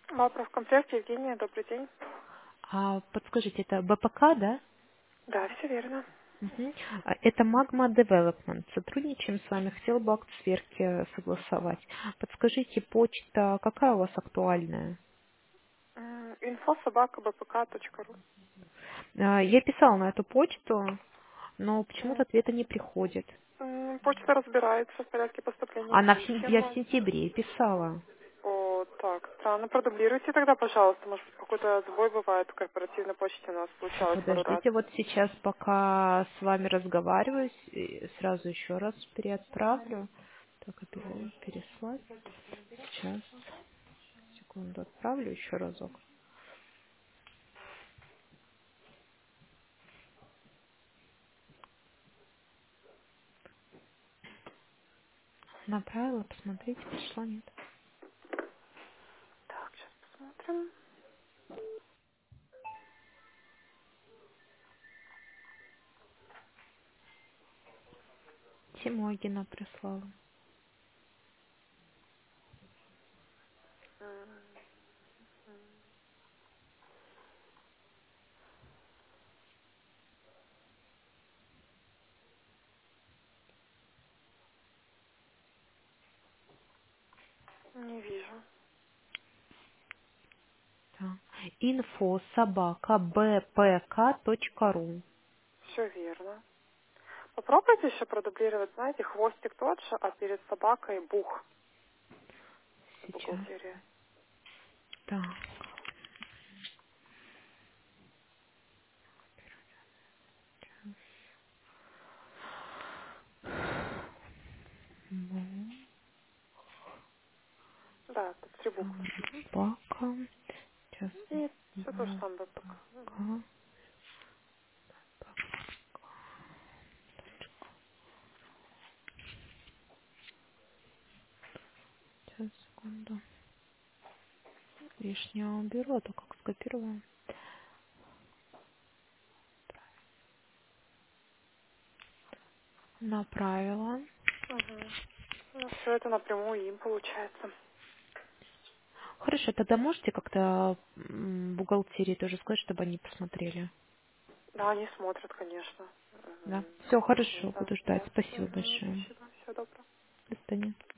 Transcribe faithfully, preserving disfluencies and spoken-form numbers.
Вопрос в комплекте. Евгения, добрый день. А подскажите, это бэ пэ ка, да? Да, все верно. Мгм. А, Это Magma Development. Сотрудничаем с вами. Хотела бы акт сверки согласовать. Подскажите, почта какая у вас актуальная? М, Инфо собака бпк точка ру. А, Я писала на эту почту, но почему-то М, ответа не приходит. м, Почта разбирается в порядке поступления Она в сен- я в писем. сентябре писала. О, так, странно. Продублируйте тогда, пожалуйста. Может быть, какой-то сбой бывает в корпоративной почте. У нас случалось пару раз. Подождите, вот сейчас, пока с вами разговариваю, с- э, сразу еще раз переотправлю. Так, опять переслать. Сейчас, секунду, отправлю еще разок. Направила, посмотрите, пришло, нет. Так, сейчас посмотрим. Тимогина прислала. М, Не вижу. Да. Инфо собака бпк точка ру. Все верно. Попробуйте еще продублировать, знаете, хвостик тот же, а перед собакой бух в Сейчас. бухгалтерии. Так. Ну, Да, тут три буквы. собака. Сейчас. И все то же Б самое пока. К. Мгм. Сейчас, секунду. Лишнее уберу, а то как скопирую. Направила. Мгм. Ну, все это напрямую им получается. Хорошо, тогда можете как-то м, бухгалтерии тоже сказать, чтобы они посмотрели. Да, они смотрят, конечно. Да. Мгм. Все Мгм. хорошо, Да, буду ждать. да. Спасибо Мгм. большое. Спасибо. Всего доброго. До свидания.